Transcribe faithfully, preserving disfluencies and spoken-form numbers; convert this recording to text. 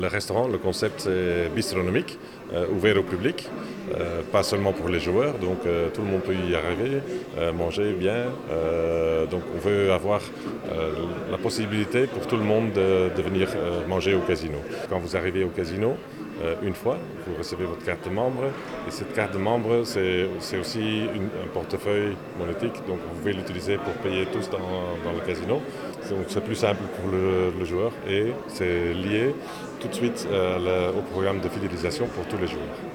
Le restaurant, le concept c'est bistronomique, euh, ouvert au public, euh, pas seulement pour les joueurs, donc euh, tout le monde peut y arriver, euh, manger bien. Euh, donc on veut avoir euh, la possibilité pour tout le monde de, de venir euh, manger au casino. Quand vous arrivez au casino, euh, une fois, vous recevez votre carte de membre et cette carte de membre c'est, c'est aussi une, un portefeuille monétique, donc vous pouvez l'utiliser pour payer tous dans, dans le casino. Donc c'est plus simple pour le, le joueur et c'est lié tout de suite euh, le- au programme de fidélisation pour tous les joueurs.